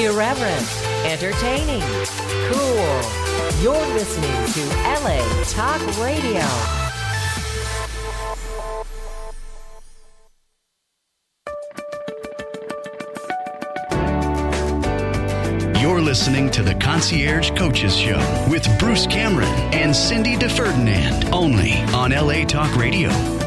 Irreverent, entertaining, cool. You're listening to LA Talk Radio. You're listening to the Concierge Coaches Show with Bruce Cameron and Cindy DeFerdinand, only on LA Talk Radio.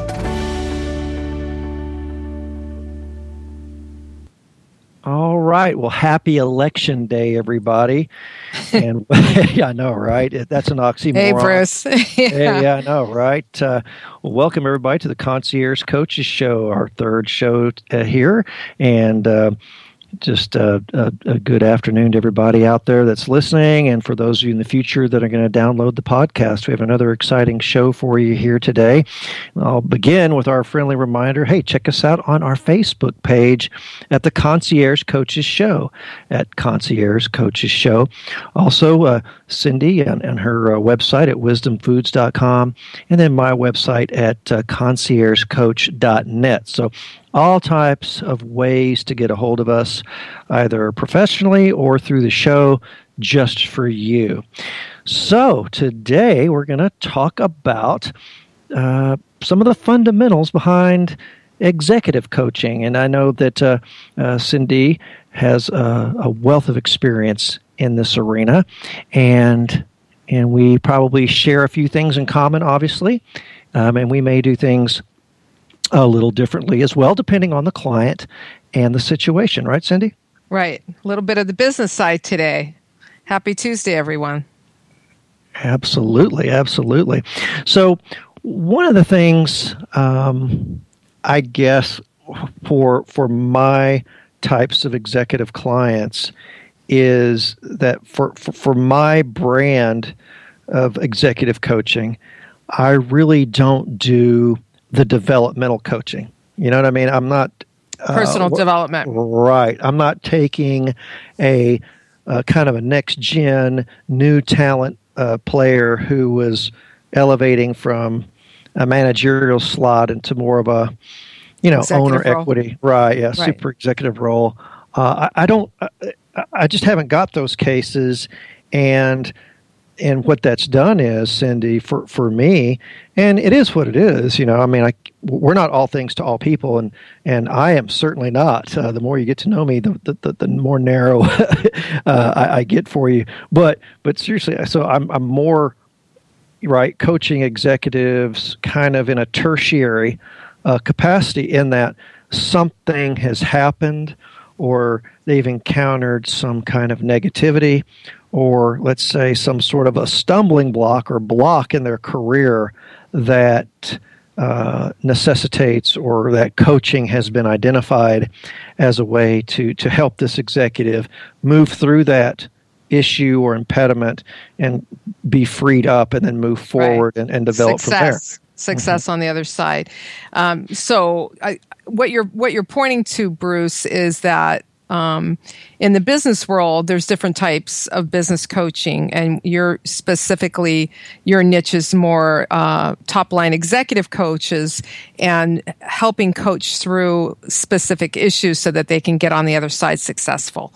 All right. Well, happy Election Day, everybody. And yeah, I know, right? That's an oxymoron. Hey, Bruce. Yeah, I know, right? Well, welcome, everybody, to the Concierge Coaches Show, our third show here. And just a good afternoon to everybody out there that's listening, and for those of you in the future that are going to download the podcast. We have another exciting show for you here today. I'll begin with our friendly reminder. Hey, check us out on our Facebook page at the Concierge Coaches Show, at Concierge Coaches Show. Also, Cindy and her website at wisdomfoods.com, and then my website at conciergecoach.net. So all types of ways to get a hold of us, either professionally or through the show, just for you. So today we're going to talk about some of the fundamentals behind executive coaching. And I know that Cindy has a wealth of experience in this arena, and we probably share a few things in common, obviously, and we may do things a little differently as well, depending on the client and the situation. Right, Cindy? Right. A little bit of the business side today. Happy Tuesday, everyone. Absolutely, absolutely. So one of the things, I guess, for my types of executive clients is that for my brand of executive coaching, I really don't do the developmental coaching. You know what I mean? I'm not personal development. Right. I'm not taking a kind of a next gen new talent player who was elevating from a managerial slot into more of a, executive owner role. Equity. Right. Yeah. Right. Super executive role. I just haven't got those cases, and what that's done is, Cindy, for me, and it is what it is, I mean, we're not all things to all people, and I am certainly not. The more you get to know me, the more narrow I get for you. But seriously, so I'm more, right, coaching executives kind of in a tertiary capacity, in that something has happened, or they've encountered some kind of negativity, or let's say some sort of a stumbling block or block in their career that necessitates, or that coaching has been identified as a way to help this executive move through that issue or impediment and be freed up, and then move forward, right, and develop from there. Success on the other side. So what you're pointing to, Bruce, is that in the business world, there's different types of business coaching, and your niche is more top-line executive coaches and helping coach through specific issues so that they can get on the other side successful.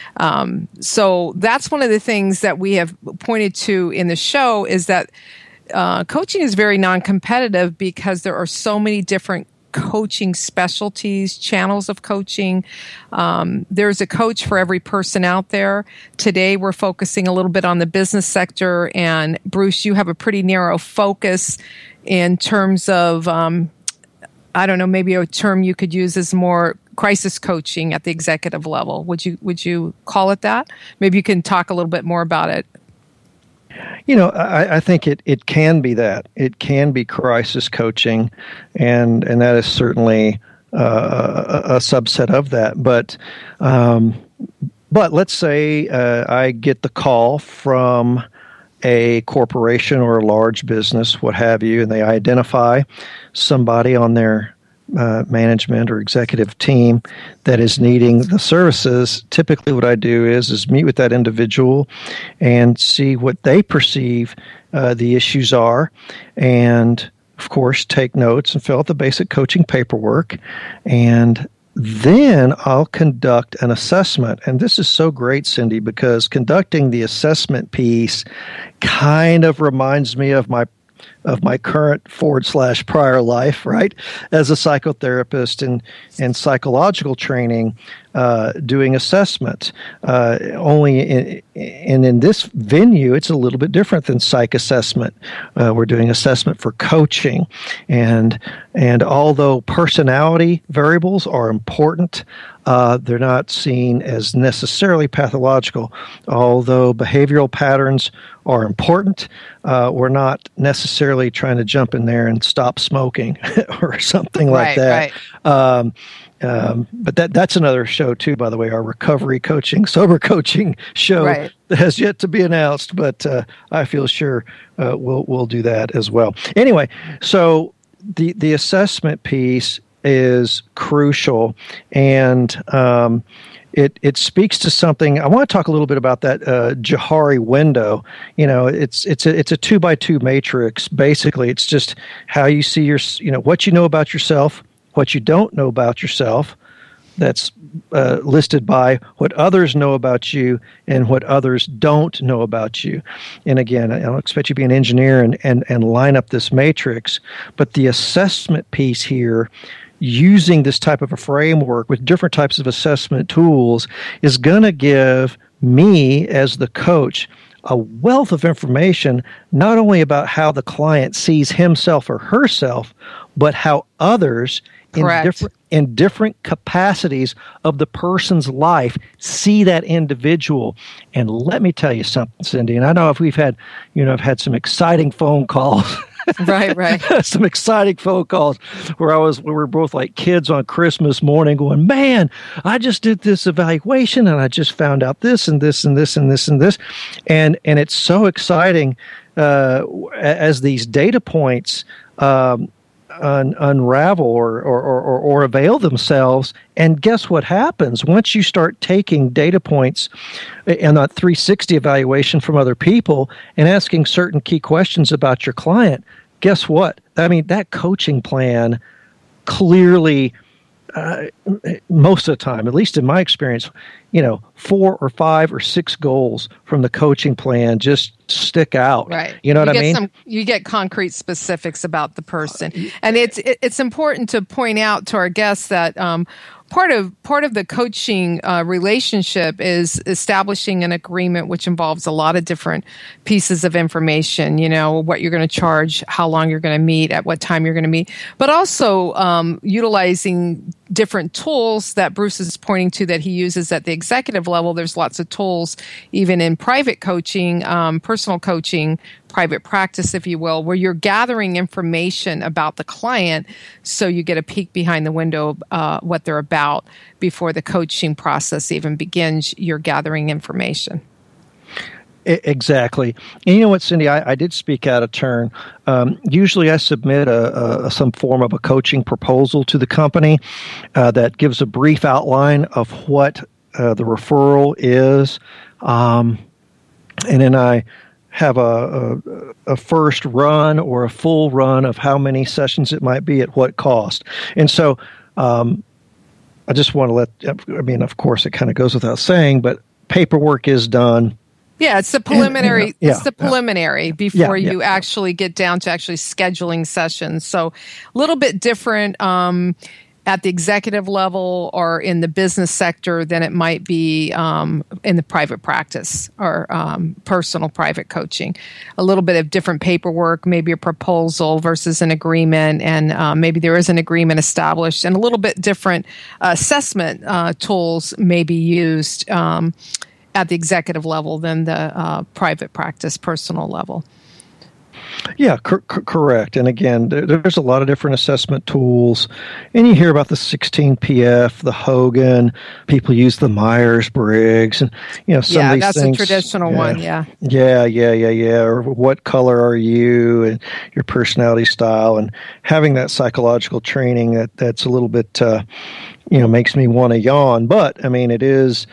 So that's one of the things that we have pointed to in the show, is that coaching is very non-competitive, because there are so many different coaching specialties, channels of coaching. There's a coach for every person out there. Today, we're focusing a little bit on the business sector. And Bruce, you have a pretty narrow focus in terms of, I don't know, maybe a term you could use is more crisis coaching at the executive level. Would you call it that? Maybe you can talk a little bit more about it. I think it can be that. It can be crisis coaching, and that is certainly a subset of that. But let's say I get the call from a corporation or a large business, what have you, and they identify somebody on their management or executive team that is needing the services. Typically what I do is meet with that individual and see what they perceive the issues are, and of course take notes and fill out the basic coaching paperwork, and then I'll conduct an assessment. And this is so great, Cindy, because conducting the assessment piece kind of reminds me of my current / prior life, right? As a psychotherapist and psychological training, doing assessment. Only in this venue, it's a little bit different than psych assessment. We're doing assessment for coaching, and although personality variables are important, they're not seen as necessarily pathological. Although behavioral patterns are important, we're not necessarily trying to jump in there and stop smoking or something like that. Right. But that's another show too, by the way, our recovery coaching, sober coaching show that has yet to be announced, but I feel sure we'll do that as well. Anyway, so the assessment piece is crucial, and it speaks to something. I want to talk a little bit about that Johari window. It's a 2x2 matrix. Basically, it's just how you see what you know about yourself, what you don't know about yourself. That's listed by what others know about you and what others don't know about you. And again, I don't expect you to be an engineer and line up this matrix, but the assessment piece here, using this type of a framework with different types of assessment tools, is going to give me as the coach a wealth of information, not only about how the client sees himself or herself, but how others in different capacities of the person's life see that individual. And let me tell you something, Cindy, and I know if I've had some exciting phone calls. Right. Some exciting phone calls where we were both like kids on Christmas morning going, man, I just did this evaluation and I just found out this and this and this and this and this. And it's so exciting as these data points unravel or avail themselves. And guess what happens? Once you start taking data points and a 360 evaluation from other people and asking certain key questions about your client, guess what? I mean, that coaching plan clearly, most of the time, at least in my experience, 4 or 5 or 6 goals from the coaching plan just stick out. Right. You know what I mean? You get concrete specifics about the person. And it's important to point out to our guests that part of the coaching relationship is establishing an agreement, which involves a lot of different pieces of information, what you're going to charge, how long you're going to meet, at what time you're going to meet, but also utilizing different tools that Bruce is pointing to that he uses at the executive level. There's lots of tools, even in private coaching, personal coaching, private practice, if you will, where you're gathering information about the client so you get a peek behind the window what they're about before the coaching process even begins. You're gathering information. Exactly. And you know what, Cindy, I did speak out of turn. Usually I submit some form of a coaching proposal to the company that gives a brief outline of what the referral is. And then I have a first run or a full run of how many sessions it might be at what cost. And so I just want to of course, it kind of goes without saying, but paperwork is done. Yeah, it's the preliminary. It's the preliminary before you actually get down to actually scheduling sessions. So a little bit different at the executive level or in the business sector than it might be in the private practice or personal private coaching. A little bit of different paperwork, maybe a proposal versus an agreement, and maybe there is an agreement established, and a little bit different assessment tools may be used at the executive level than the private practice personal level. Yeah, correct. And again, there's a lot of different assessment tools. And you hear about the 16PF, the Hogan, people use the Myers-Briggs, and some of these that's things. A traditional one, yeah. Yeah. Or what color are you, and your personality style, and having that psychological training that's a little bit, makes me want to yawn. But I mean, it is.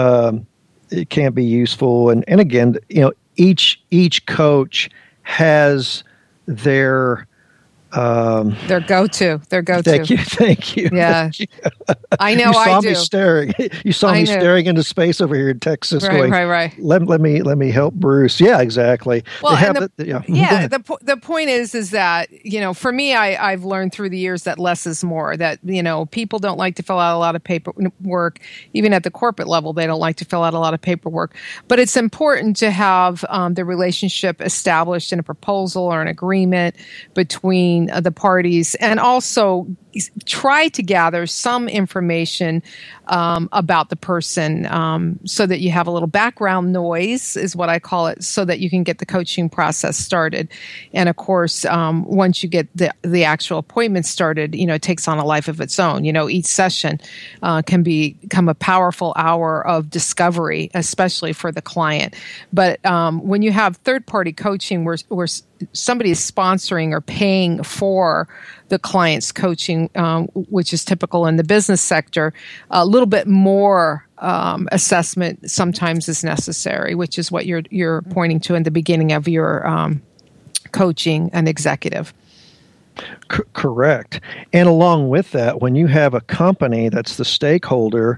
It can be useful, and again, each coach has their Their go-to. Thank you. Yeah, Thank you. I know. You saw I me do. staring. You saw me staring into space over here in Texas. Right. Let me help Bruce. Yeah, exactly. Well, The point is that, for me, I've learned through the years that less is more. That people don't like to fill out a lot of paperwork, even at the corporate level. They don't like to fill out a lot of paperwork. But it's important to have the relationship established in a proposal or an agreement between the parties, and also try to gather some information about the person, so that you have a little background noise, is what I call it, so that you can get the coaching process started. And of course, once you get the actual appointment started, it takes on a life of its own. Each session can become a powerful hour of discovery, especially for the client. But when you have third-party coaching where somebody is sponsoring or paying for the client's coaching, which is typical in the business sector, a little bit more assessment sometimes is necessary, which is what you're pointing to in the beginning of your coaching an executive. Correct. And along with that, when you have a company that's the stakeholder,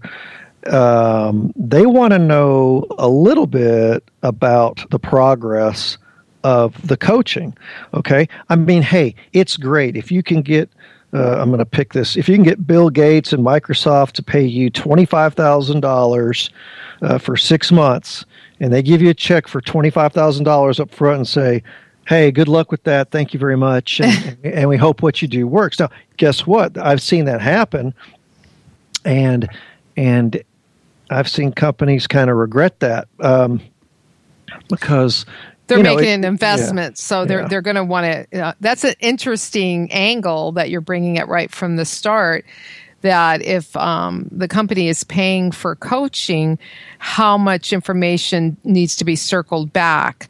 they want to know a little bit about the progress of the coaching. Okay. I mean, hey, it's great if you can get, I'm going to pick this, if you can get Bill Gates and Microsoft to pay you $25,000 for 6 months, and they give you a check for $25,000 up front and say, hey, good luck with that. Thank you very much. And we hope what you do works. Now, guess what? I've seen that happen. And I've seen companies kind of regret that because they're making an investment, so they're going to want to. That's an interesting angle that you're bringing it right from the start. That if the company is paying for coaching, how much information needs to be circled back?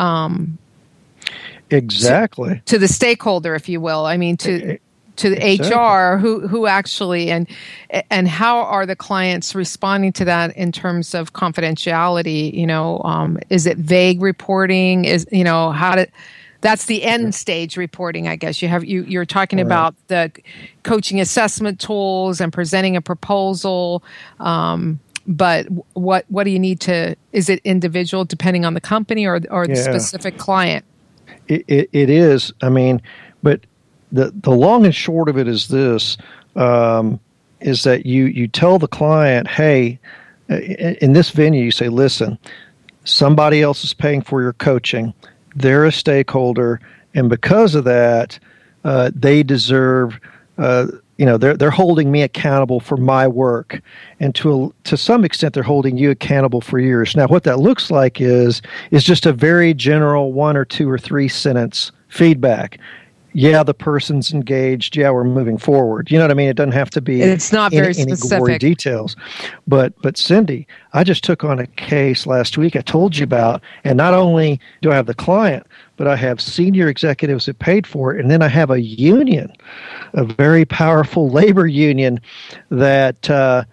Exactly. To the stakeholder, if you will. I mean, to the HR who actually and how are the clients responding to that in terms of confidentiality? Is it vague reporting? That's the end stage reporting, I guess. You're talking about the coaching assessment tools and presenting a proposal. But what do you need to? Is it individual depending on the company or the specific client? It is. I mean, but the long and short of it is this: is that you tell the client, hey, in this venue, you say, listen, somebody else is paying for your coaching. They're a stakeholder, and because of that, they deserve. They're holding me accountable for my work, and to some extent, they're holding you accountable for yours. Now, what that looks like is just a very general 1 or 2 or 3 sentence feedback. Yeah, the person's engaged. Yeah, we're moving forward. You know what I mean? It doesn't have to be. It's not very specific. Any gory details. But Cindy, I just took on a case last week I told you about, and not only do I have the client, but I have senior executives that paid for it, and then I have a union, a very powerful labor union that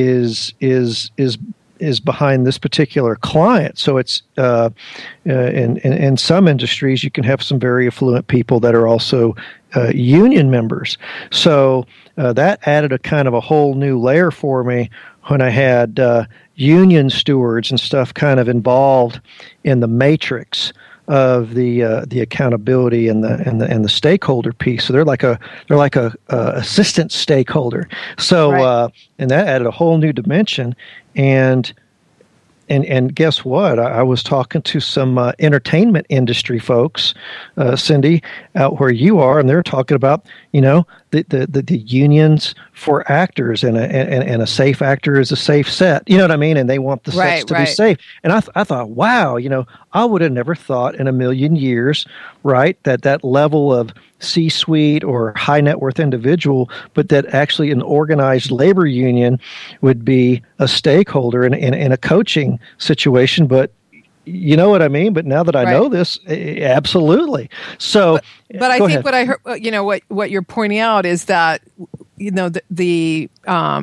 is behind this particular client. So it's in some industries you can have some very affluent people that are also union members. So that added a kind of a whole new layer for me when I had union stewards and stuff kind of involved in the matrix of the accountability and the stakeholder piece. So they're like a assistant stakeholder. So right. And that added a whole new dimension. And guess what? I was talking to some entertainment industry folks, Cindy, out where you are, and they're talking about the unions for actors, and a safe actor is a safe set. You know what I mean? And they want the sets to be safe. And I thought, wow, I would have never thought in a million years, right, that level of C-suite or high net worth individual, but that actually an organized labor union would be a stakeholder in a coaching situation. But you know what I mean? But now that I know this, absolutely. So, but I think what I heard, what you're pointing out is that, the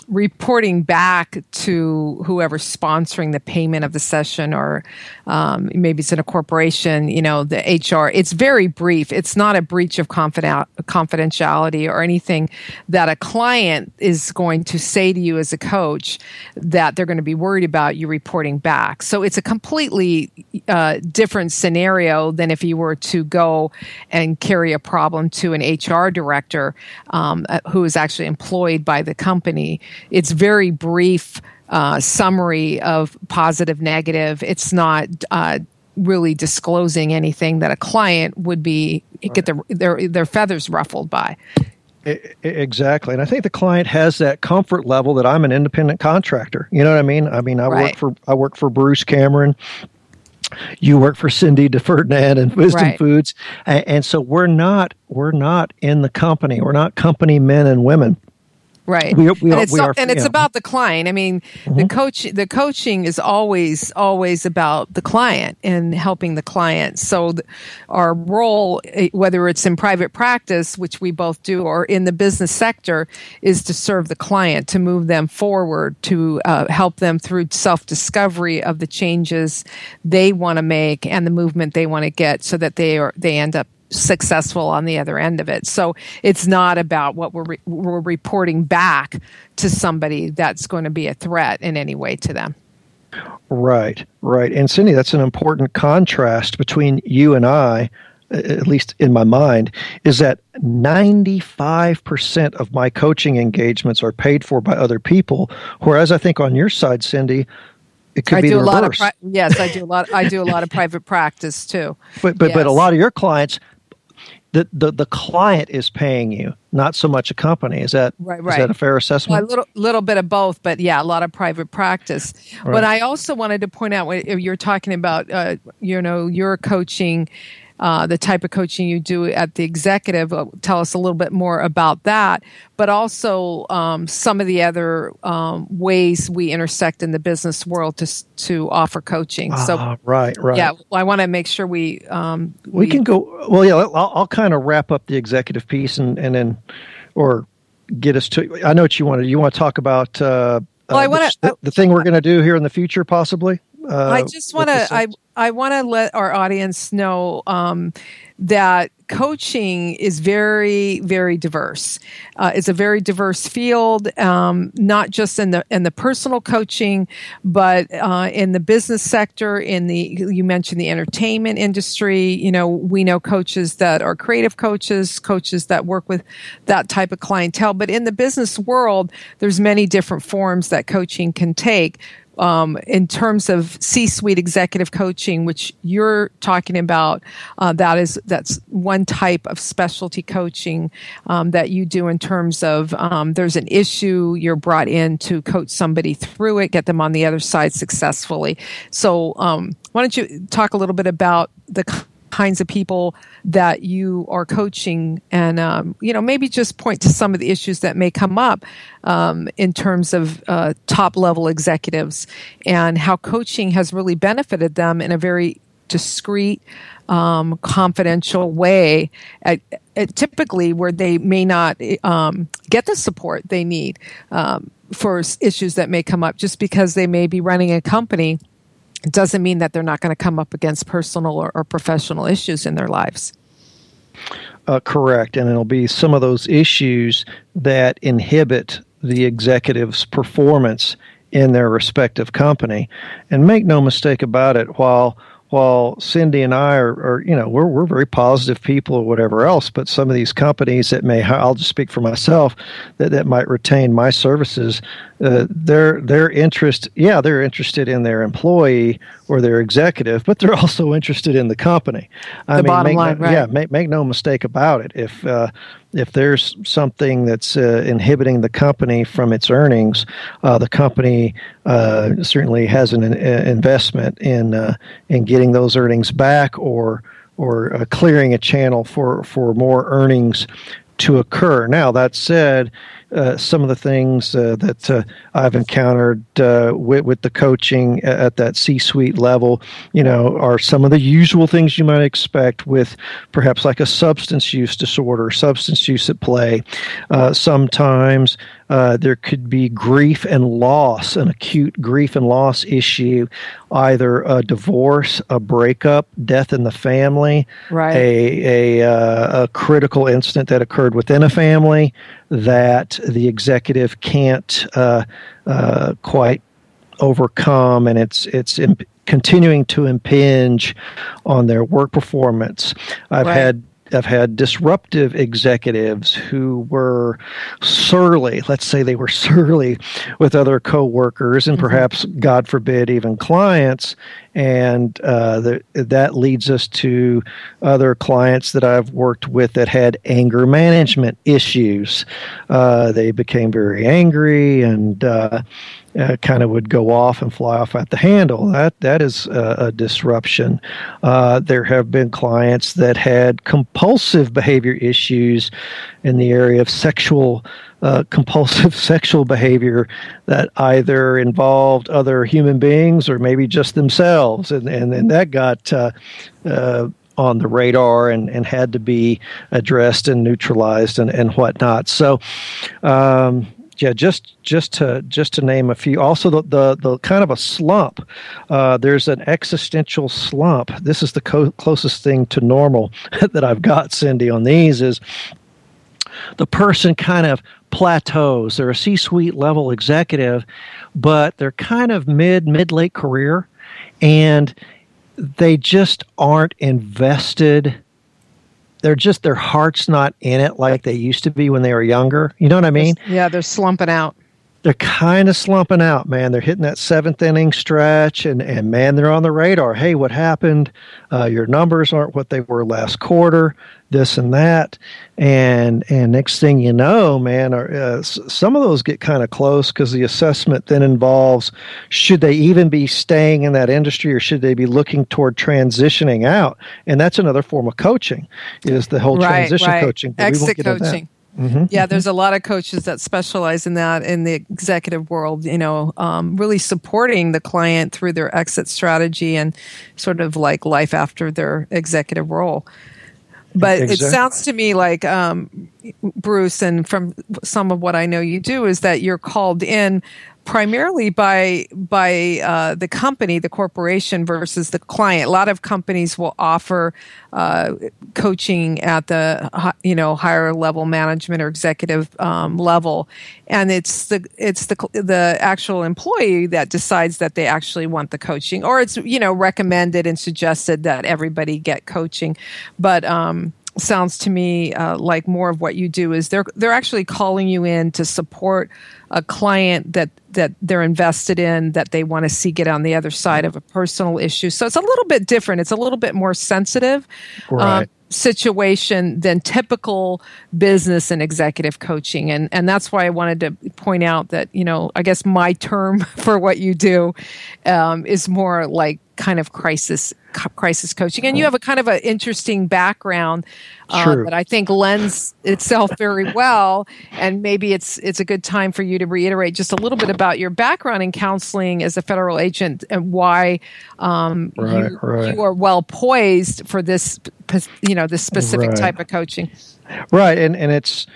reporting back to whoever's sponsoring the payment of the session, or maybe it's in a corporation, the HR. It's very brief. It's not a breach of confidentiality or anything that a client is going to say to you as a coach that they're going to be worried about you reporting back. So it's a completely different scenario than if you were to go and carry a problem to an HR director who is actually employed by the company. It's very brief summary of positive, negative. It's not really disclosing anything that a client would get their feathers ruffled by. Exactly. And I think the client has that comfort level that I'm an independent contractor. You know what I mean? I work for Bruce Cameron. You work for Cindy DeFerdinand and Wisdom Foods. And so we're not in the company. We're not company men and women. Right. It's about the client. I mean, the coaching is always about the client and helping the client. So our role, whether it's in private practice, which we both do, or in the business sector, is to serve the client, to move them forward, to help them through self-discovery of the changes they want to make and the movement they want to get, so that they end up successful on the other end of it. So it's not about what we're reporting back to somebody that's going to be a threat in any way to them. Right. And Cindy, that's an important contrast between you and I, at least in my mind, is that 95% of my coaching engagements are paid for by other people, whereas I think on your side, Cindy, it could be the reverse. Yes, I do a lot of private practice too. But a lot of your clients, the client is paying you, not so much a company. Is that right? Is that a fair assessment? Well, a little bit of both, but yeah, a lot of private practice. Right. But I also wanted to point out, if you're talking about your coaching, the type of coaching you do at the executive. Tell us a little bit more about that, but also some of the other ways we intersect in the business world to offer coaching. Right. Yeah, I want to make sure we can go. Well, yeah, I'll kind of wrap up the executive piece and then, or get us to. I know what you wanted. You want to talk about the thing we're going to do here in the future, possibly. I just want to. I want to let our audience know that coaching is very, very diverse. It's a very diverse field, not just in the personal coaching, but in the business sector. You mentioned the entertainment industry. We know coaches that are creative coaches that work with that type of clientele. But in the business world, there's many different forms that coaching can take. In terms of C-suite executive coaching, which you're talking about, that's one type of specialty coaching that you do in terms of there's an issue, you're brought in to coach somebody through it, get them on the other side successfully. So why don't you talk a little bit about the kinds of people that you are coaching, and maybe just point to some of the issues that may come up in terms of top level executives, and how coaching has really benefited them in a very discreet, confidential way, typically where they may not get the support they need for issues that may come up. Just because they may be running a company doesn't mean that they're not going to come up against personal or professional issues in their lives. Correct. And it'll be some of those issues that inhibit the executive's performance in their respective company. And make no mistake about it, while Cindy and I are we're very positive people or whatever else, but some of these companies that I'll just speak for myself, that might retain my services, they're interested in their employee or their executive, but they're also interested in the company. Bottom line, right? Yeah, make no mistake about it. If there's something that's inhibiting the company from its earnings, the company certainly has an investment in getting those earnings back, or clearing a channel for more earnings to occur. Now, that said, some of the things that I've encountered with the coaching at that C-suite level, are some of the usual things you might expect with perhaps like a substance use disorder, substance use at play. Sometimes there could be grief and loss, an acute grief and loss issue, either a divorce, a breakup, death in the family, right. a critical incident that occurred within a family that the executive can't quite overcome, and it's continuing to impinge on their work performance. I've had disruptive executives who were surly, let's say they were surly with other coworkers and perhaps, God forbid, even clients. And that leads us to other clients that I've worked with that had anger management issues. They became very angry and kind of would go off and fly off at the handle. That is a disruption. There have been clients that had compulsive behavior issues in the area of compulsive sexual behavior that either involved other human beings or maybe just themselves, and that got on the radar and had to be addressed and neutralized and whatnot. So. Yeah, just to name a few. Also, the kind of a slump. There's an existential slump. This is the closest thing to normal that I've got, Cindy, on these is the person kind of plateaus. They're a C-suite level executive, but they're kind of mid-late career, and they just aren't invested. Their heart's not in it like they used to be when they were younger. You know what I mean? Yeah, they're slumping out. They're kind of slumping out, man. They're hitting that seventh inning stretch, and man, they're on the radar. Hey, what happened? Your numbers aren't what they were last quarter, this and that. And next thing you know, man, some of those get kind of close because the assessment then involves, should they even be staying in that industry or should they be looking toward transitioning out? And that's another form of coaching, is the whole transition coaching. Exit coaching. Yeah, there's a lot of coaches that specialize in that in the executive world, really supporting the client through their exit strategy and sort of like life after their executive role. But It sounds to me like, Bruce, and from some of what I know you do, is that you're called in primarily by the company, the corporation, versus the client. A lot of companies will offer coaching at the higher level management or executive level, and it's the actual employee that decides that they actually want the coaching, or it's recommended and suggested that everybody get coaching, but sounds to me like more of what you do is they're actually calling you in to support a client that they're invested in, that they want to see get on the other side of a personal issue. So it's a little bit different. It's a little bit more sensitive situation than typical business and executive coaching. And that's why I wanted to point out that, I guess my term for what you do is more like kind of crisis coaching. And you have a kind of an interesting background that I think lends itself very well. And maybe it's a good time for you to reiterate just a little bit about your background in counseling as a federal agent and why you are well poised for this, this specific type of coaching. Right. And it's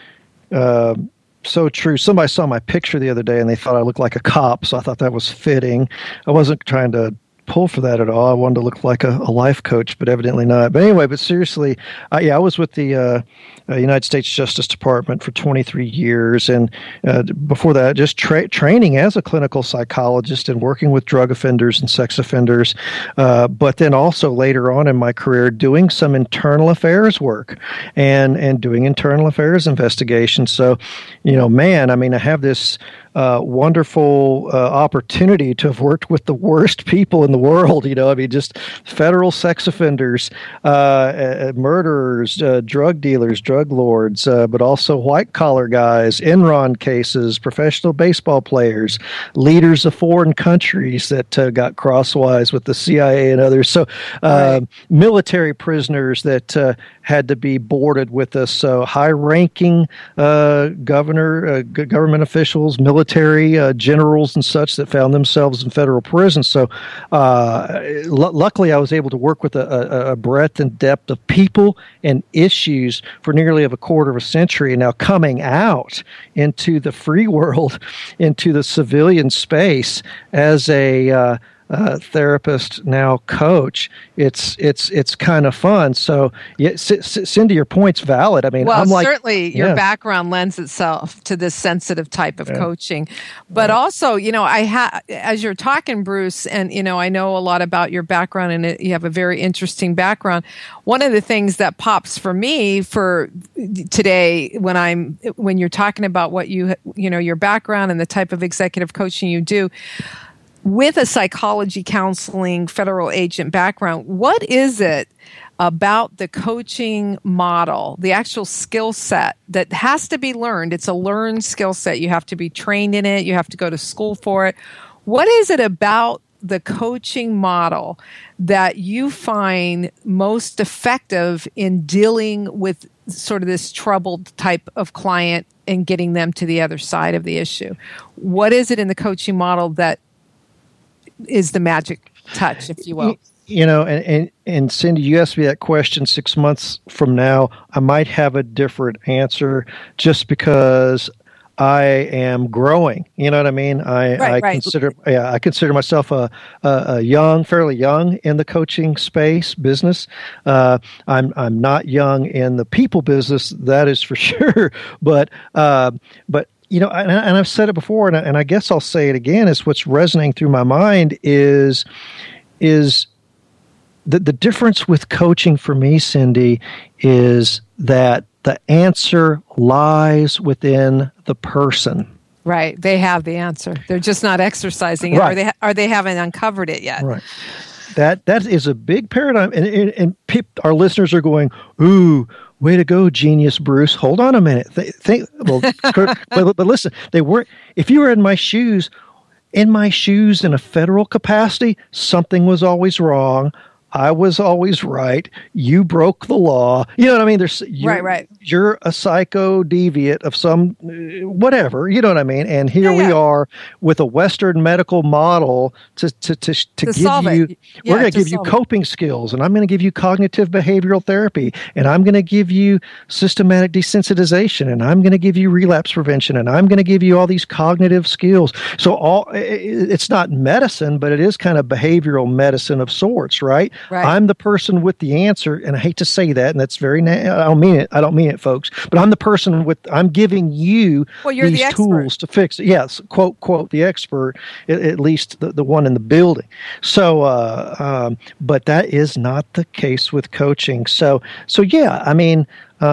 so true. Somebody saw my picture the other day and they thought I looked like a cop. So I thought that was fitting. I wasn't trying to pull for that at all. I wanted to look like a life coach, but evidently not. But anyway, seriously, I was with the United States Justice Department for 23 years, and before that, just training as a clinical psychologist and working with drug offenders and sex offenders, but then also later on in my career doing some internal affairs work and doing internal affairs investigations. So, I have this wonderful opportunity to have worked with the worst people in the world. I mean, just federal sex offenders, murderers, drug dealers, drug lords, but also white collar guys, Enron cases, professional baseball players, leaders of foreign countries that got crosswise with the CIA and others. So military prisoners that had to be boarded with us. So high-ranking government officials, military generals and such that found themselves in federal prison. So luckily I was able to work with a breadth and depth of people and issues for nearly a quarter of a century. And now coming out into the free world, into the civilian space as a therapist, now coach, it's kind of fun. So, yeah, Cindy, your point's valid. I mean, well, I'm like, certainly your background lends itself to this sensitive type of coaching, but also, as you're talking, Bruce, and I know a lot about your background, and you have a very interesting background. One of the things that pops for me for today when you're talking about what your background and the type of executive coaching you do. With a psychology, counseling, federal agent background, what is it about the coaching model, the actual skill set that has to be learned? It's a learned skill set. You have to be trained in it. You have to go to school for it. What is it about the coaching model that you find most effective in dealing with sort of this troubled type of client and getting them to the other side of the issue? What is it in the coaching model that is the magic touch, if you will? And Cindy, you asked me that question 6 months from now, I might have a different answer just because I am growing. You know what I mean? I consider myself a fairly young in the coaching space business. I'm not young in the people business, that is for sure. But and I've said it before, and I guess I'll say it again, is what's resonating through my mind is the difference with coaching for me, Cindy, is that the answer lies within the person. Right. They have the answer. They're just not exercising it, right. or they haven't uncovered it yet. Right. That is a big paradigm, and our listeners are going, ooh, way to go, genius, Bruce. Hold on a minute. But listen, if you were in my shoes in a federal capacity, something was always wrong. I was always right. You broke the law. You know what I mean? Right. You're a psycho deviant of some whatever. You know what I mean? And here we are with a Western medical model to give you. We're going to give you coping skills, and I'm going to give you cognitive behavioral therapy, and I'm going to give you systematic desensitization, and I'm going to give you relapse prevention, and I'm going to give you all these cognitive skills. So it's not medicine, but it is kind of behavioral medicine of sorts, right? Right. I'm the person with the answer, and I hate to say that, and that's very. I don't mean it, folks. But I'm the person I'm giving you these tools to fix it. Yes, quote the expert, at least the one in the building. So, but that is not the case with coaching. So yeah, I mean,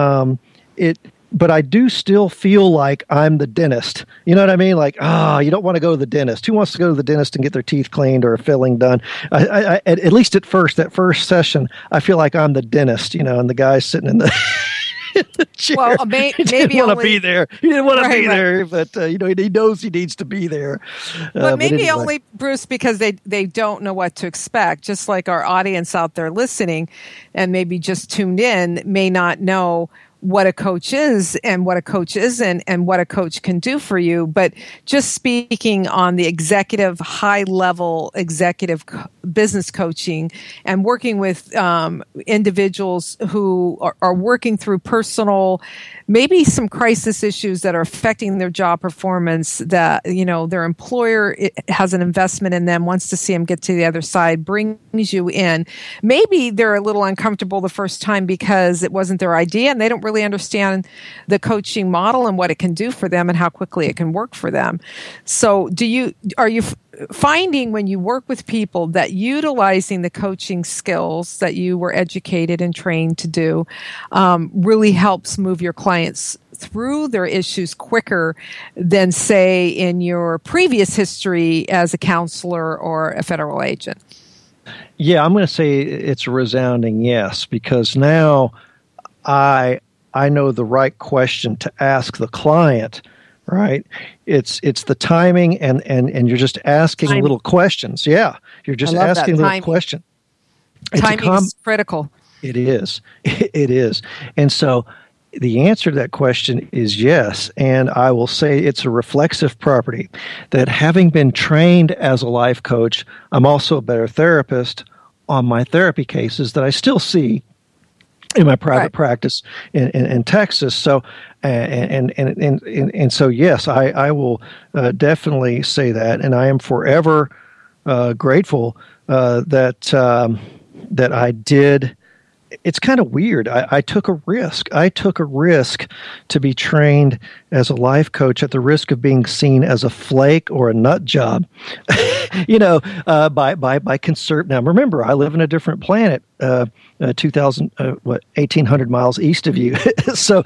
But I do still feel like I'm the dentist. You know what I mean? Like, you don't want to go to the dentist. Who wants to go to the dentist and get their teeth cleaned or a filling done? I at least that first session, I feel like I'm the dentist, and the guy's sitting in the chair. Well, he didn't want to be there. He didn't want to be there, but he knows he needs to be there. But maybe anyway. Only, Bruce, because they don't know what to expect. Just like our audience out there listening and maybe just tuned in may not know what a coach is and what a coach isn't and what a coach can do for you. But just speaking on the high-level executive business coaching and working with individuals who are working through personal, maybe some crisis issues that are affecting their job performance, that, their employer has an investment in them, wants to see them get to the other side, brings you in. Maybe they're a little uncomfortable the first time because it wasn't their idea and they don't really understand the coaching model and what it can do for them and how quickly it can work for them. So are you finding when you work with people that utilizing the coaching skills that you were educated and trained to do really helps move your clients through their issues quicker than, say, in your previous history as a counselor or a federal agent? Yeah, I'm going to say it's a resounding yes, because now I know the right question to ask the client, right? It's the timing, and you're just asking little questions. Yeah, you're just asking little questions. Timing is critical. It is. It is. And so the answer to that question is yes. And I will say it's a reflexive property that, having been trained as a life coach, I'm also a better therapist on my therapy cases that I still see in my private practice in Texas. So, and so, yes, I will definitely say that. And I am forever grateful that I did. It's kind of weird. I took a risk. I took a risk to be trained as a life coach at the risk of being seen as a flake or a nut job, by conserve. Now, remember, I live in a different planet, 1,800 miles east of you. So,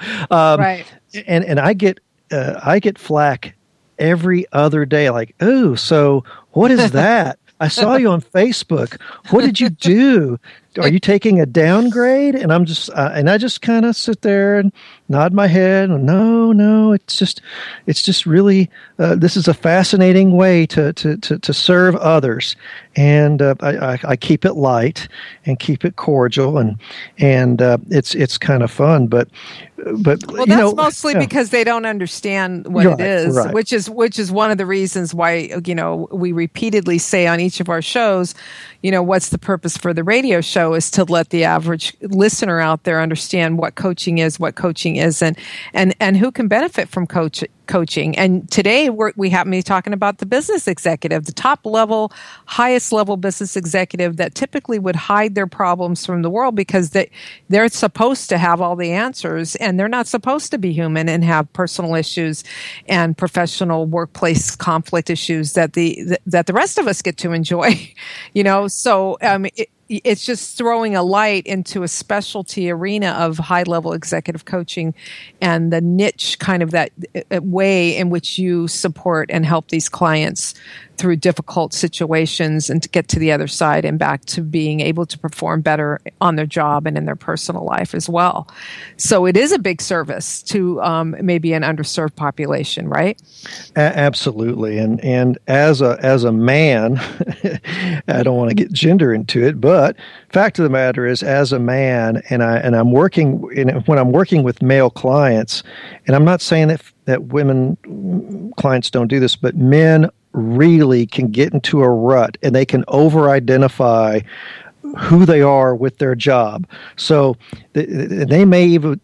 and I get flack every other day. Like, oh, so what is that? I saw you on Facebook. What did you do? Are you taking a downgrade? And I'm just, and I just kind of sit there and nod my head. No, it's just really, this is a fascinating way to serve others. And I keep it light and keep it cordial, and it's kind of fun. But that's mostly because they don't understand what it is, which is one of the reasons why, we repeatedly say on each of our shows, what's the purpose for the radio show is to let the average listener out there understand what coaching is, what coaching isn't, and who can benefit from coaching. And today we happen to be talking about the business executive, the top level, highest level business executive that typically would hide their problems from the world because they're supposed to have all the answers, and they're not supposed to be human and have personal issues and professional workplace conflict issues that the rest of us get to enjoy. So it's just throwing a light into a specialty arena of high-level executive coaching and the niche kind of that way in which you support and help these clients through difficult situations and to get to the other side and back to being able to perform better on their job and in their personal life as well. So it is a big service to maybe an underserved population, right? Absolutely. And as a man, I don't want to get gender into it, but fact of the matter is, as a man, and I'm working when I'm working with male clients, and I'm not saying that women clients don't do this, but men really can get into a rut and they can over-identify who they are with their job. So they may even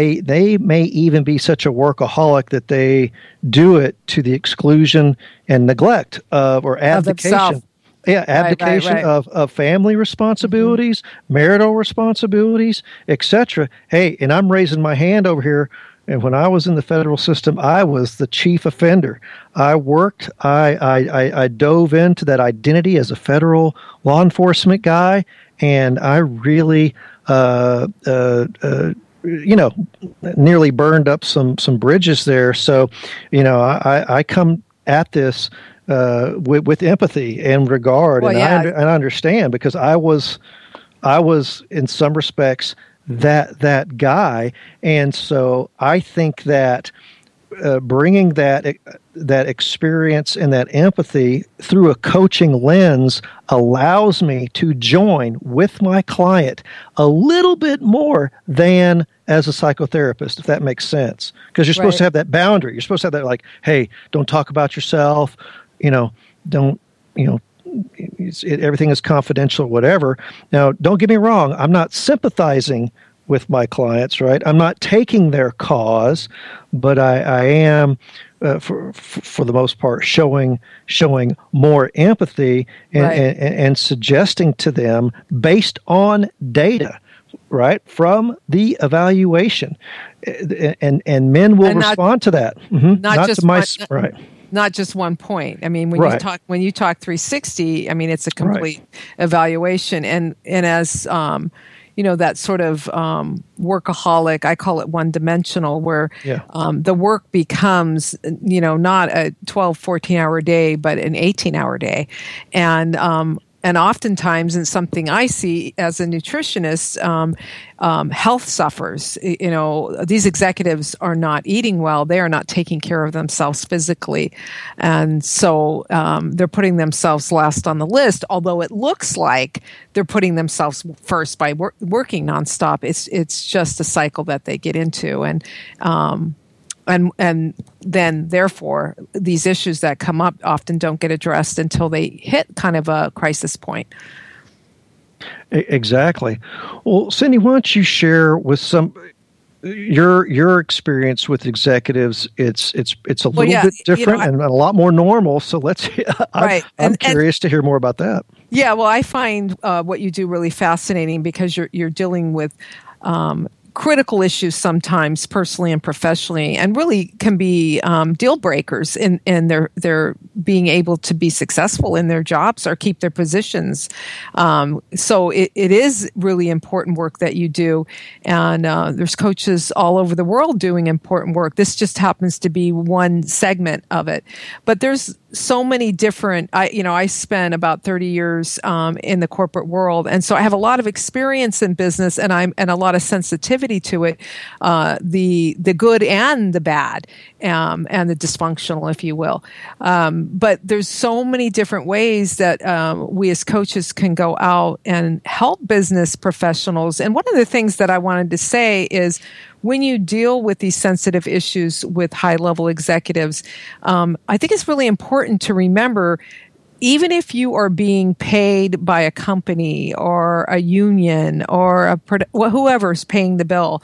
be such a workaholic that they do it to the exclusion and neglect or abdication. Abdication of family responsibilities, marital responsibilities, etc. Hey, and I'm raising my hand over here. And when I was in the federal system, I was the chief offender. I dove into that identity as a federal law enforcement guy, and I really, nearly burned up some bridges there. So, I come at this with empathy and regard, I understand, because I was in some respects that guy, and so I think that bringing that experience and that empathy through a coaching lens allows me to join with my client a little bit more than as a psychotherapist, if that makes sense. Because you're supposed to have that boundary. You're supposed to have that, like, hey, don't talk about yourself. Everything is confidential, whatever. Now, don't get me wrong. I'm not sympathizing with my clients, right? I'm not taking their cause, but I am, for the most part, showing more empathy and suggesting to them based on data, right, from the evaluation, and men will respond to that. Mm-hmm. Not just one point. I mean, when you talk 360, I mean, it's a complete evaluation, and as that sort of workaholic, I call it one-dimensional, where the work becomes, not a 12, 14-hour day, but an 18-hour day, and oftentimes, in something I see as a nutritionist, health suffers. These executives are not eating well. They are not taking care of themselves physically. And so they're putting themselves last on the list, although it looks like they're putting themselves first by working nonstop. It's just a cycle that they get into. And then, therefore, these issues that come up often don't get addressed until they hit kind of a crisis point. Exactly. Well, Cindy, why don't you share with your experience with executives? It's a little bit different and a lot more normal. So let's. I'm curious to hear more about that. Yeah, well, I find what you do really fascinating because you're dealing with critical issues sometimes, personally and professionally, and really can be deal breakers in their being able to be successful in their jobs or keep their positions. So it is really important work that you do, and there's coaches all over the world doing important work. This just happens to be one segment of it, but there's so many different. I spent about 30 years in the corporate world, and so I have a lot of experience in business, and a lot of sensitivity to it, the good and the bad, and the dysfunctional, if you will. But there's so many different ways that we as coaches can go out and help business professionals. And one of the things that I wanted to say is, when you deal with these sensitive issues with high-level executives, I think it's really important to remember, even if you are being paid by a company or a union or whoever's paying the bill,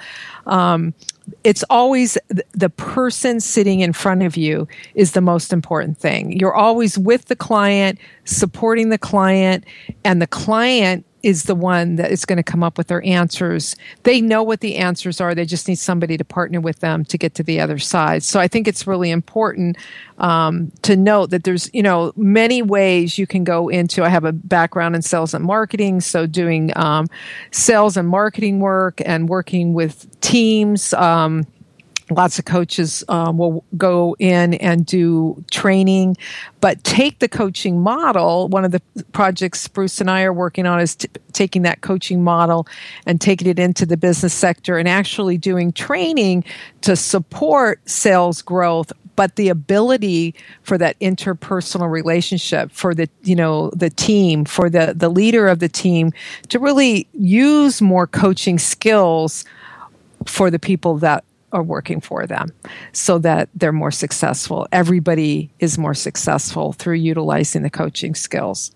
it's always the person sitting in front of you is the most important thing. You're always with the client, supporting the client, and the client is the one that is going to come up with their answers. They know what the answers are. They just need somebody to partner with them to get to the other side. So I think it's really important to note that there's, many ways you can go into. I have a background in sales and marketing, so doing sales and marketing work and working with teams. Lots of coaches will go in and do training, but take the coaching model. One of the projects Bruce and I are working on is taking that coaching model and taking it into the business sector and actually doing training to support sales growth, but the ability for that interpersonal relationship, for the team, for the leader of the team to really use more coaching skills for the people that are working for them, so that they're more successful. Everybody is more successful through utilizing the coaching skills.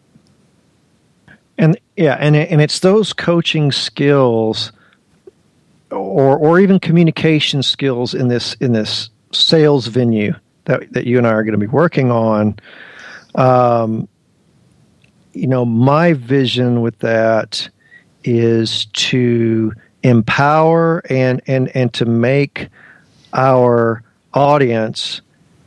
And it's those coaching skills, or even communication skills in this sales venue that you and I are going to be working on. My vision with that is to empower and to make our audience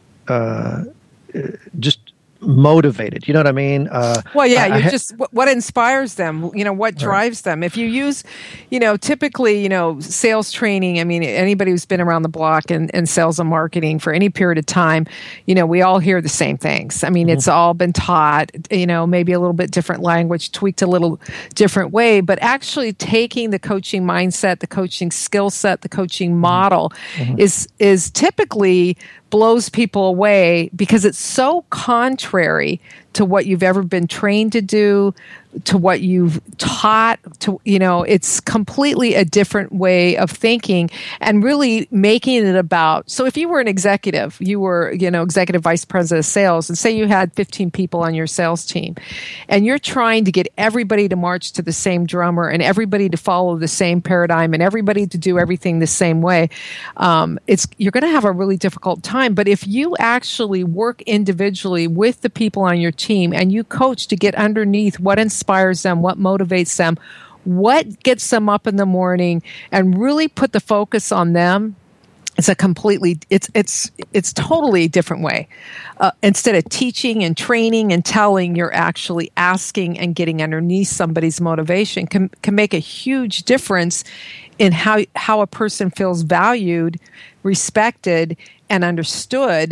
just motivated. You know what I mean? What inspires them? What drives them? If you use, typically, sales training, I mean, anybody who's been around the block in sales and marketing for any period of time, we all hear the same things. I mean, it's all been taught, maybe a little bit different language, tweaked a little different way, but actually taking the coaching mindset, the coaching skill set, the coaching model is typically blows people away because it's so contrary to what you've ever been trained to do, to what you've taught, it's completely a different way of thinking and really making it about. So if you were an executive, you were, executive vice president of sales, and say you had 15 people on your sales team, and you're trying to get everybody to march to the same drummer and everybody to follow the same paradigm and everybody to do everything the same way, you're going to have a really difficult time. But if you actually work individually with the people on your team and you coach to get underneath what inspires them, what motivates them, what gets them up in the morning, and really put the focus on them, it's it's totally a different way. Instead of teaching and training and telling, you're actually asking and getting underneath somebody's motivation can make a huge difference in how a person feels valued, respected, and understood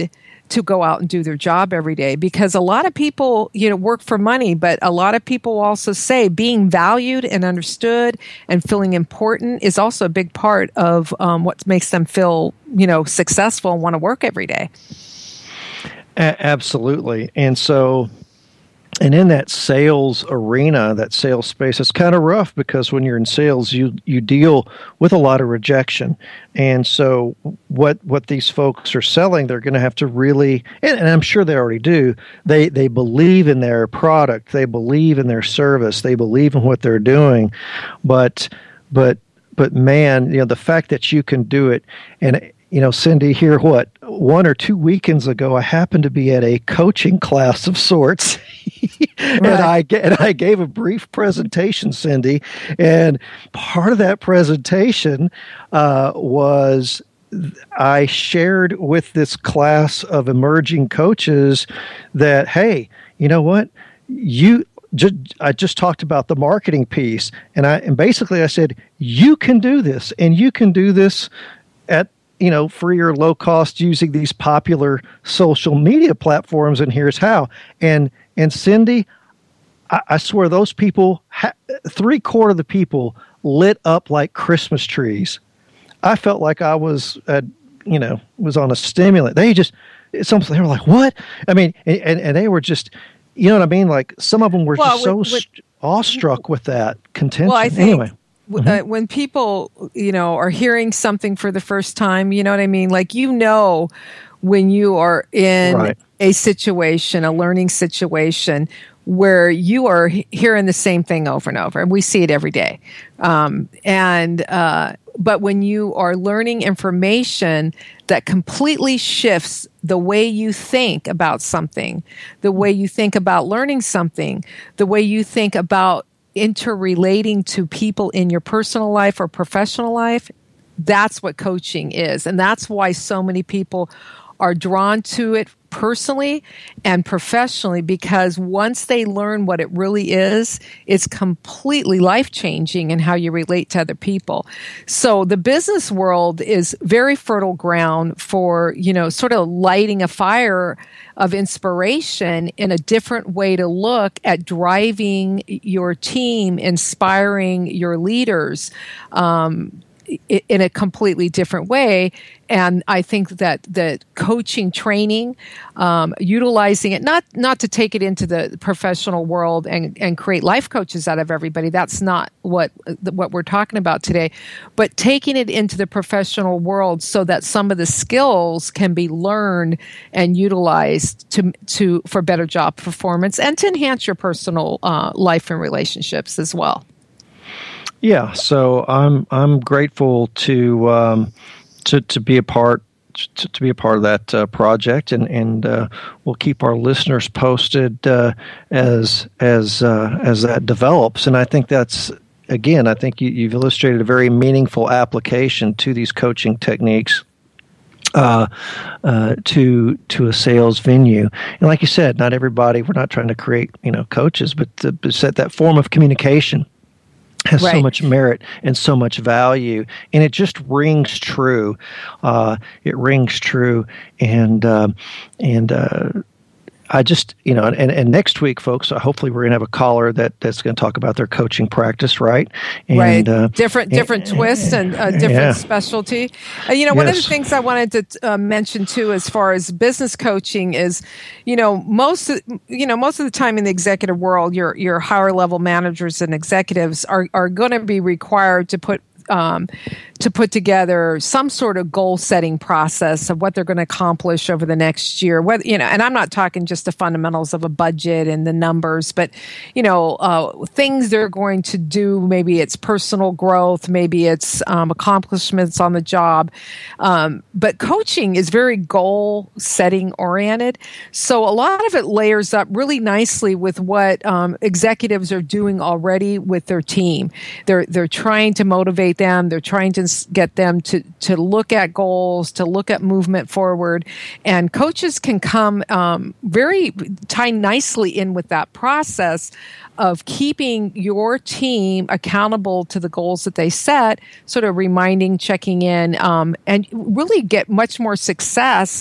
to go out and do their job every day. Because a lot of people, work for money, but a lot of people also say being valued and understood and feeling important is also a big part of what makes them feel, successful and want to work every day. Absolutely. And in that sales arena, that sales space, it's kind of rough because when you're in sales, you deal with a lot of rejection. And so what these folks are selling, they're going to have to really, and I'm sure they already do, they believe in their product, they believe in their service, they believe in what they're doing. But man, the fact that you can do it, and Cindy, here, 1 or 2 weekends ago, I happened to be at a coaching class of sorts, right. and I gave a brief presentation, Cindy, and part of that presentation was I shared with this class of emerging coaches that, hey, you know what, I just talked about the marketing piece, and basically I said, you can do this, and you can do this at free or low cost using these popular social media platforms, and here's how. And Cindy, I swear those people, 3/4 of the people lit up like Christmas trees. I felt like I was, was on a stimulant. They were like, what? I mean, and they were just, you know what I mean? Like some of them were awestruck with that contention. Well, I think, anyway. When people, are hearing something for the first time, you know what I mean? Like, when you are in a situation, a learning situation, where you are hearing the same thing over and over, and we see it every day. But when you are learning information that completely shifts the way you think about something, the way you think about learning something, the way you think about interrelating to people in your personal life or professional life, that's what coaching is. And that's why so many people are drawn to it personally and professionally, because once they learn what it really is, it's completely life-changing in how you relate to other people. So the business world is very fertile ground for, sort of lighting a fire of inspiration in a different way to look at driving your team, inspiring your leaders, in a completely different way. And I think that the coaching training, utilizing it, not to take it into the professional world and create life coaches out of everybody. That's not what we're talking about today. But taking it into the professional world so that some of the skills can be learned and utilized for better job performance and to enhance your personal life and relationships as well. Yeah, so I'm grateful to be a part of that project, and we'll keep our listeners posted as that develops. And I think that's, again, I think you've illustrated a very meaningful application to these coaching techniques to a sales venue. And like you said, not everybody. We're not trying to create coaches, but to set that form of communication has so much merit and so much value, and it just rings true. It rings true, and I just, and next week, folks, hopefully we're going to have a caller that's going to talk about their coaching practice, right? And, different twists and different specialty. One of the things I wanted to mention too, as far as business coaching, is, most of the time in the executive world, your higher level managers and executives are going to be required to put together some sort of goal-setting process of what they're going to accomplish over the next year. And I'm not talking just the fundamentals of a budget and the numbers, but things they're going to do. Maybe it's personal growth, maybe it's accomplishments on the job. But coaching is very goal-setting oriented, so a lot of it layers up really nicely with what executives are doing already with their team. They're trying to motivate them. They're trying to get them to look at goals, to look at movement forward. And coaches can come tie nicely in with that process of keeping your team accountable to the goals that they set, sort of reminding, checking in, and really get much more success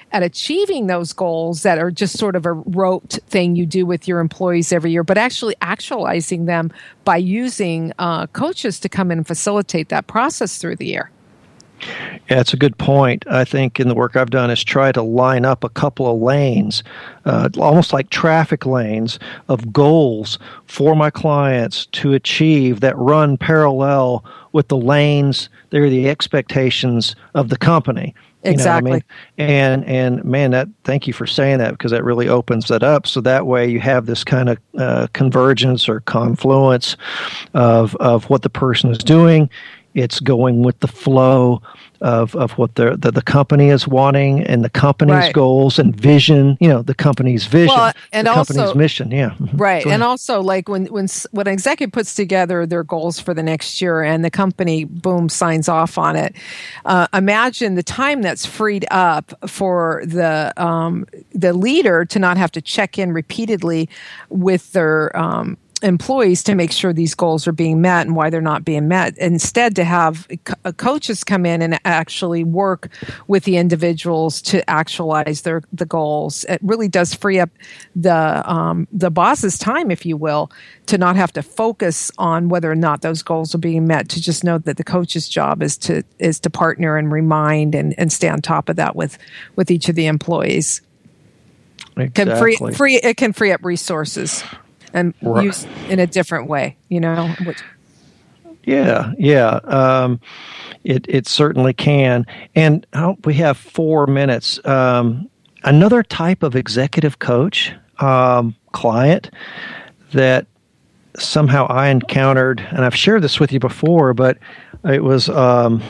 at achieving those goals that are just sort of a rote thing you do with your employees every year, but actually actualizing them by using coaches to come in and facilitate that process through the year. Yeah, it's a good point. I think in the work I've done is try to line up a couple of lanes, almost like traffic lanes of goals for my clients to achieve that run parallel with the lanes. They're the expectations of the company. Exactly. You know what I mean? And man, thank you for saying that, because that really opens that up. So that way you have this kind of convergence or confluence of what the person is doing. It's going with the flow of what the company is wanting, and the company's goals and vision, the company's vision, and the company's mission. Yeah. Right. And also, like when an executive puts together their goals for the next year and the company, boom, signs off on it, imagine the time that's freed up for the leader to not have to check in repeatedly with their employees to make sure these goals are being met and why they're not being met. Instead, to have coaches come in and actually work with the individuals to actualize the goals. It really does free up the boss's time, if you will, to not have to focus on whether or not those goals are being met, to just know that the coach's job is to partner and remind and stay on top of that with each of the employees. Exactly. It can free up resources and use in a different way, Yeah. It certainly can. And we have 4 minutes. Another type of executive coach client that somehow I encountered, and I've shared this with you before, but it was a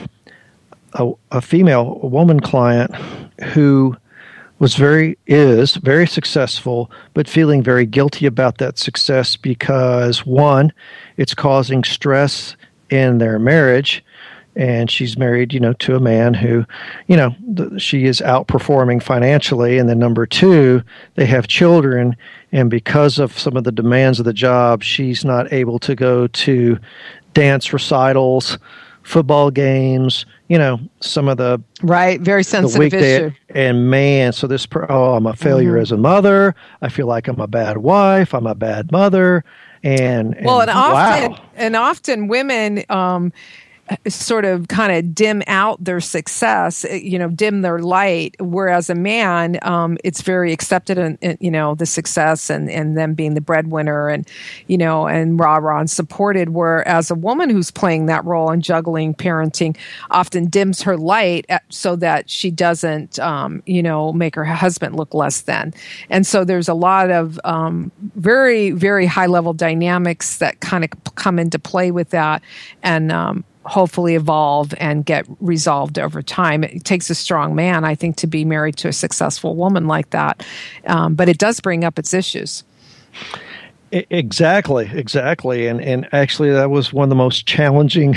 woman client who is very successful, but feeling very guilty about that success because, one, it's causing stress in their marriage, and she's married, to a man who, she is outperforming financially, and then number two, they have children, and because of some of the demands of the job, she's not able to go to dance recitals, football games, some of the very sensitive issue. And man, so I'm a failure as a mother. I feel like I'm a bad wife. I'm a bad mother. And often women sort of kind of dim out their success, dim their light, whereas a man, it's very accepted in the success and them being the breadwinner and rah-rah and supported, whereas a woman who's playing that role and juggling parenting often dims her light so that she doesn't make her husband look less than. And so there's a lot of very, very high level dynamics that kind of come into play with that, and hopefully evolve and get resolved over time. It takes a strong man, I think, to be married to a successful woman like that. But it does bring up its issues. Exactly. And actually, that was one of the most challenging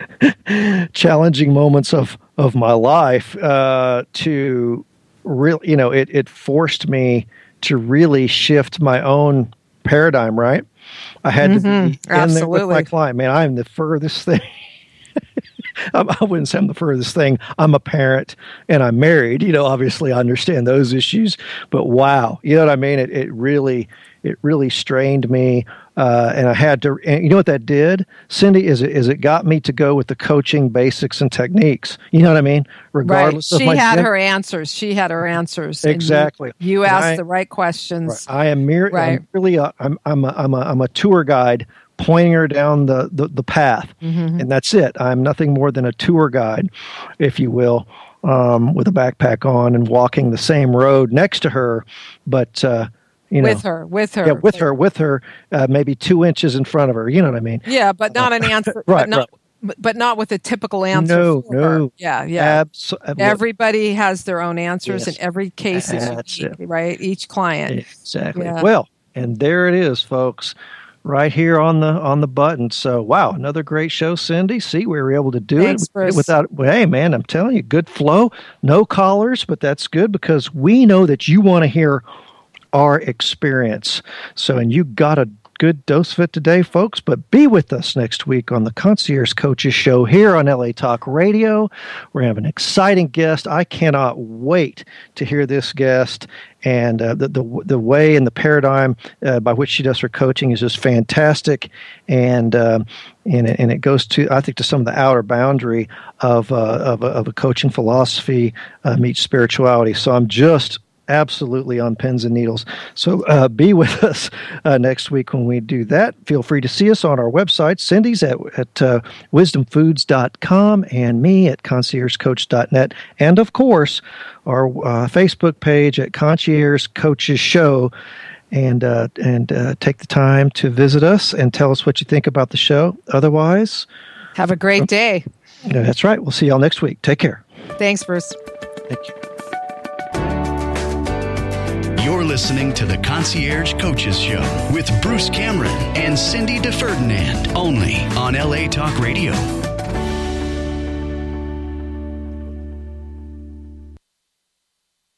moments of my life to really, it forced me to really shift my own paradigm, right? I had to be in there with my client. Man, I'm the furthest thing. I wouldn't say I'm the furthest thing. I'm a parent and I'm married. Obviously I understand those issues, but wow, you know what I mean? It really strained me. And I had to, and you know what that did, Cindy, is it got me to go with the coaching basics and techniques. You know what I mean? Regardless of She had her answers. Exactly. You asked the right questions. Right. I am I'm a tour guide pointing her down the path. And that's it. I'm nothing more than a tour guide, if you will, with a backpack on and walking the same road next to her, but with her, maybe 2 inches in front of her. You know what I mean? Yeah, but not an answer. But not with a typical answer. No. Yeah. Everybody has their own answers, and every case is unique, right? Each client. Exactly. Yeah. Well, and there it is, folks. Right here on the button. So, wow, another great show, Cindy. See, we were able to do it without. Hey, man, I'm telling you, good flow. No callers, but that's good because we know that you want to hear our experience. So, and you got a good dose of it today, folks. But be with us next week on the Concierge Coaches Show here on LA Talk Radio. We're going to have an exciting guest. I cannot wait to hear this guest. And the way and the paradigm by which she does her coaching is just fantastic, and it goes to, I think, to some of the outer boundary of a coaching philosophy meets spirituality. So I'm just absolutely on pins and needles. So be with us next week when we do that. Feel free to see us on our website, Cindy's at wisdomfoods.com, and me at conciergecoach.net, and of course our Facebook page at Concierge Coaches Show. And take the time to visit us and tell us what you think about the show. Otherwise, have a great day. That's right. We'll see y'all next week. Take care. Thanks, Bruce. Thank you. You're listening to the Concierge Coaches Show with Bruce Cameron and Cindy DeFerdinand, only on LA Talk Radio.